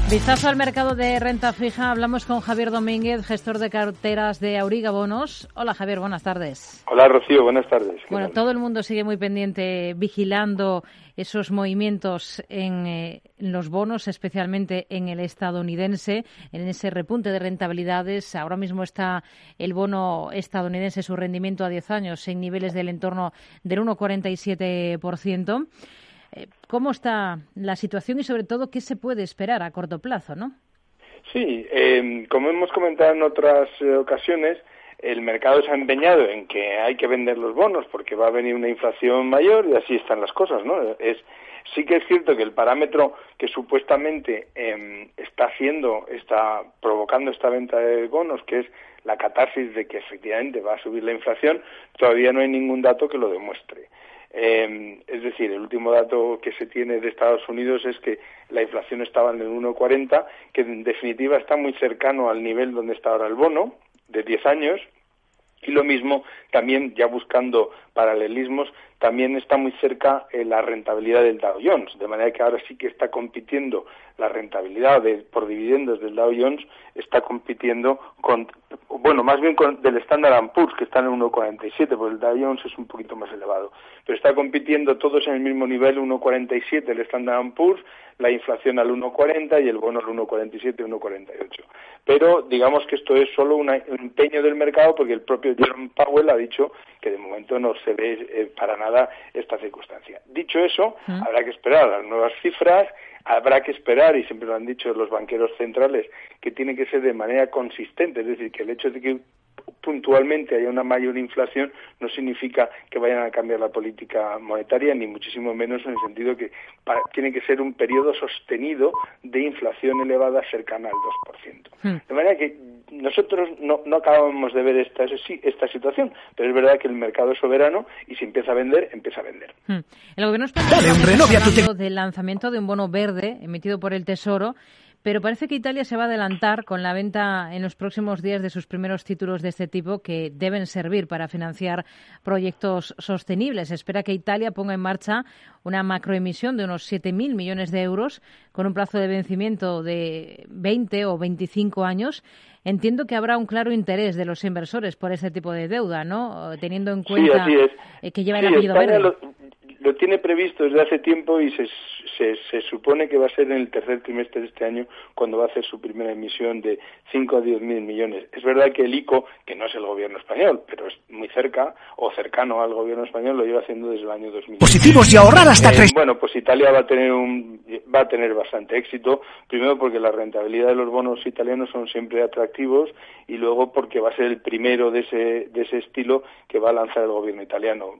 Vistazo al mercado de renta fija. Hablamos con Javier Domínguez, gestor de carteras de Auriga Bonos. Hola Javier, buenas tardes. Hola Rocío, buenas tardes. Bueno, todo el mundo sigue muy pendiente, vigilando esos movimientos en los bonos, especialmente en el estadounidense, en ese repunte de rentabilidades. Ahora mismo está el bono estadounidense, su rendimiento a 10 años, en niveles del entorno del 1,47%. ¿Cómo está la situación y, sobre todo, qué se puede esperar a corto plazo, no? Sí, como hemos comentado en otras ocasiones, el mercado se ha empeñado en que hay que vender los bonos porque va a venir una inflación mayor y así están las cosas, ¿no? Sí que es cierto que el parámetro que supuestamente está provocando esta venta de bonos, que es la catarsis de que efectivamente va a subir la inflación, todavía no hay ningún dato que lo demuestre. Es decir, el último dato que se tiene de Estados Unidos es que la inflación estaba en el 1,40, que en definitiva está muy cercano al nivel donde está ahora el bono, de 10 años, y lo mismo también, ya buscando paralelismos, también está muy cerca la rentabilidad del Dow Jones, de manera que ahora sí que está compitiendo la rentabilidad por dividendos del Dow Jones, está compitiendo del Standard & Poor's, que está en 1,47, porque el Dow Jones es un poquito más elevado, pero está compitiendo todos en el mismo nivel, 1,47 el Standard & Poor's, la inflación al 1,40 y el bono al 1,47, 1,48. Pero digamos que esto es solo un empeño del mercado, porque el propio Jerome Powell ha dicho que de momento no se ve para nada esta circunstancia. Dicho eso, habrá que esperar a las nuevas cifras, habrá que esperar, y siempre lo han dicho los banqueros centrales, que tiene que ser de manera consistente, es decir, que el hecho de que puntualmente haya una mayor inflación no significa que vayan a cambiar la política monetaria, ni muchísimo menos en el sentido que tiene que ser un periodo sostenido de inflación elevada cercana al 2%. De manera que nosotros no acabamos de ver esta situación, pero es verdad que el mercado es soberano y si empieza a vender, empieza a vender. El gobierno español está hablando del lanzamiento de un bono verde emitido por el Tesoro, pero parece que Italia se va a adelantar con la venta en los próximos días de sus primeros títulos de este tipo, que deben servir para financiar proyectos sostenibles. Se espera que Italia ponga en marcha una macroemisión de unos 7.000 millones de euros con un plazo de vencimiento de 20 o 25 años. Entiendo que habrá un claro interés de los inversores por este tipo de deuda, ¿no? Teniendo en cuenta que lleva el apellido verde. Lo tiene previsto desde hace tiempo y se supone que va a ser en el tercer trimestre de este año cuando va a hacer su primera emisión de 5 a 10.000 millones. Es verdad que el ICO, que no es el gobierno español, pero es muy cerca o cercano al gobierno español, lo lleva haciendo desde el año 2000. Positivos y ahorrar hasta 3. Bueno, pues Italia va a tener bastante éxito, primero porque la rentabilidad de los bonos italianos son siempre atractivos y luego porque va a ser el primero de ese estilo que va a lanzar el gobierno italiano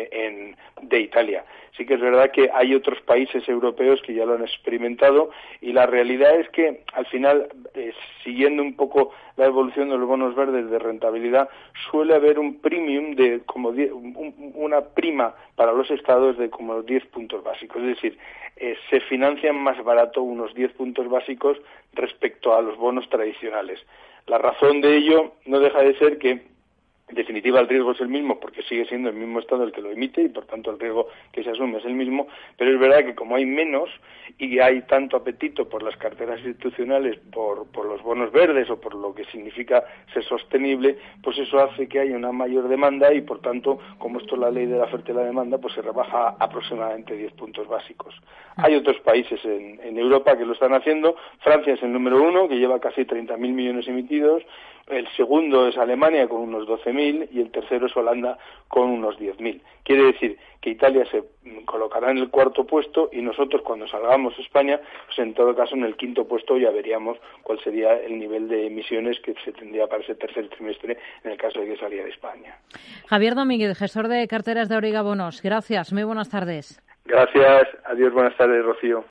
de Italia. Sí que es verdad que hay otros países europeos que ya lo han experimentado y la realidad es que al final, siguiendo un poco la evolución de los bonos verdes de rentabilidad, suele haber un premium de como una prima para los estados de como 10 puntos básicos, es decir, se financian más barato unos 10 puntos básicos respecto a los bonos tradicionales. La razón de ello no deja de ser que en definitiva, el riesgo es el mismo porque sigue siendo el mismo Estado el que lo emite y, por tanto, el riesgo que se asume es el mismo, pero es verdad que como hay menos y hay tanto apetito por las carteras institucionales, por los bonos verdes o por lo que significa ser sostenible, pues eso hace que haya una mayor demanda y, por tanto, como esto es la ley de la oferta y la demanda, pues se rebaja aproximadamente 10 puntos básicos. Hay otros países en Europa que lo están haciendo. Francia es el número 1, que lleva casi 30.000 millones emitidos. El segundo es Alemania con unos 12.000 y el tercero es Holanda con unos 10.000. Quiere decir que Italia se colocará en el cuarto puesto y nosotros cuando salgamos España, pues en todo caso en el quinto puesto ya veríamos cuál sería el nivel de emisiones que se tendría para ese tercer trimestre en el caso de que saliera de España. Javier Domínguez, gestor de carteras de Auriga Bonos. Gracias, muy buenas tardes. Gracias, adiós, buenas tardes, Rocío.